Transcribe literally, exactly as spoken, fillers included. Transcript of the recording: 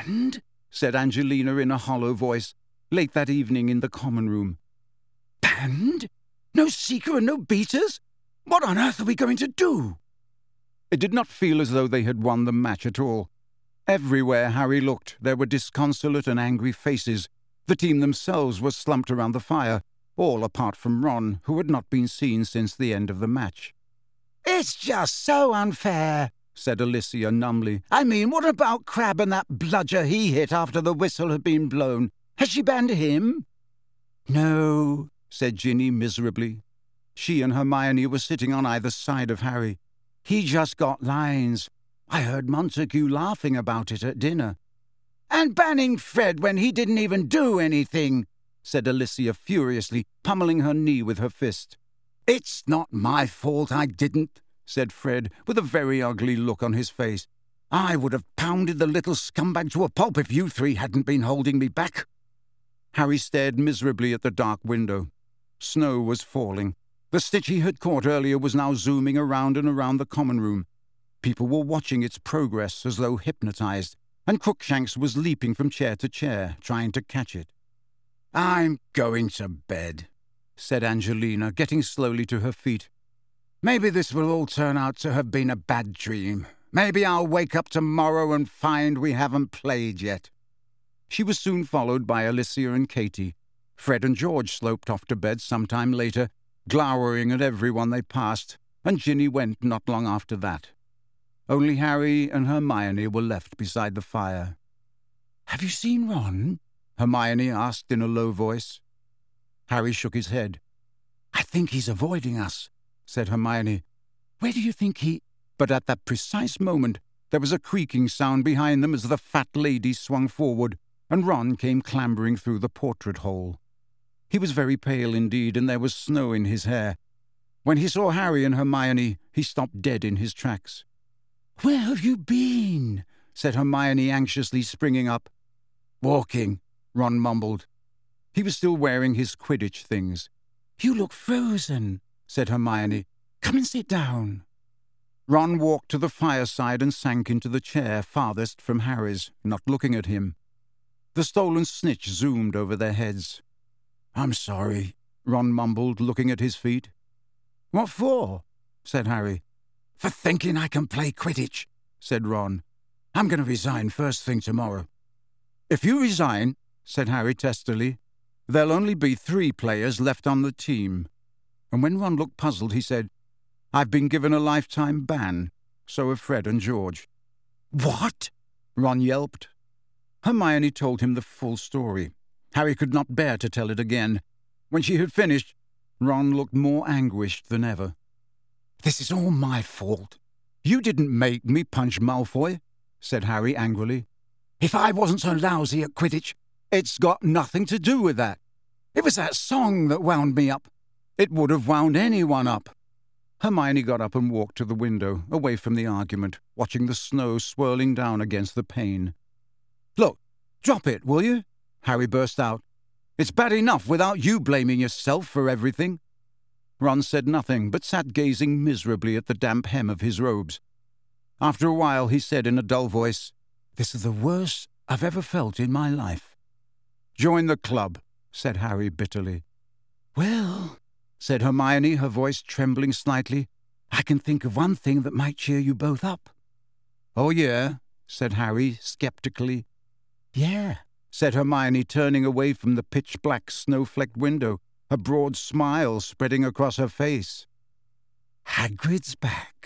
"Banned?" said Angelina in a hollow voice, late that evening in the common room. "Banned? No Seeker and no beaters? What on earth are we going to do?" It did not feel as though they had won the match at all. Everywhere Harry looked, there were disconsolate and angry faces. The team themselves were slumped around the fire, all apart from Ron, who had not been seen since the end of the match. "It's just so unfair," said Alicia numbly. "I mean, what about Crabbe and that bludger he hit after the whistle had been blown? Has she banned him?" "No," said Ginny miserably. She and Hermione were sitting on either side of Harry. "He just got lines. I heard Montague laughing about it at dinner." "And banning Fred when he didn't even do anything," said Alicia furiously, pummeling her knee with her fist. "It's not my fault I didn't," said Fred, with a very ugly look on his face. "I would have pounded the little scumbag to a pulp if you three hadn't been holding me back." Harry stared miserably at the dark window. Snow was falling. The stitch he had caught earlier was now zooming around and around the common room. People were watching its progress as though hypnotized, and Crookshanks was leaping from chair to chair, trying to catch it. "I'm going to bed," said Angelina, getting slowly to her feet. "Maybe this will all turn out to have been a bad dream. Maybe I'll wake up tomorrow and find we haven't played yet." She was soon followed by Alicia and Katie. Fred and George sloped off to bed some time later, glowering at everyone they passed, and Ginny went not long after that. Only Harry and Hermione were left beside the fire. "Have you seen Ron?" Hermione asked in a low voice. Harry shook his head. "I think he's avoiding us," said Hermione. "Where do you think he—" But at that precise moment there was a creaking sound behind them as the fat lady swung forward, and Ron came clambering through the portrait hole. He was very pale indeed, and there was snow in his hair. When he saw Harry and Hermione, he stopped dead in his tracks. "Where have you been?" said Hermione anxiously, springing up. "Walking," Ron mumbled. He was still wearing his Quidditch things. "You look frozen," said Hermione. "Come and sit down." Ron walked to the fireside and sank into the chair farthest from Harry's, not looking at him. The stolen snitch zoomed over their heads. "I'm sorry," Ron mumbled, looking at his feet. "What for?" said Harry. "For thinking I can play Quidditch," said Ron. "I'm going to resign first thing tomorrow." "If you resign," said Harry testily, "there'll only be three players left on the team." And when Ron looked puzzled, he said, "I've been given a lifetime ban. So have Fred and George." "What?" Ron yelped. Hermione told him the full story. Harry could not bear to tell it again. When she had finished, Ron looked more anguished than ever. "This is all my fault." "You didn't make me punch Malfoy," said Harry angrily. "If I wasn't so lousy at Quidditch—" "It's got nothing to do with that." "It was that song that wound me up." "It would have wound anyone up." Hermione got up and walked to the window, away from the argument, watching the snow swirling down against the pane. "Look, drop it, will you?" Harry burst out. "It's bad enough without you blaming yourself for everything." Ron said nothing, but sat gazing miserably at the damp hem of his robes. After a while he said in a dull voice, "This is the worst I've ever felt in my life." "Join the club," said Harry bitterly. "Well," said Hermione, her voice trembling slightly, "I can think of one thing that might cheer you both up." "Oh, yeah?" said Harry sceptically. "Yeah," said Hermione, turning away from the pitch-black snow-flecked window, a broad smile spreading across her face. "Hagrid's back."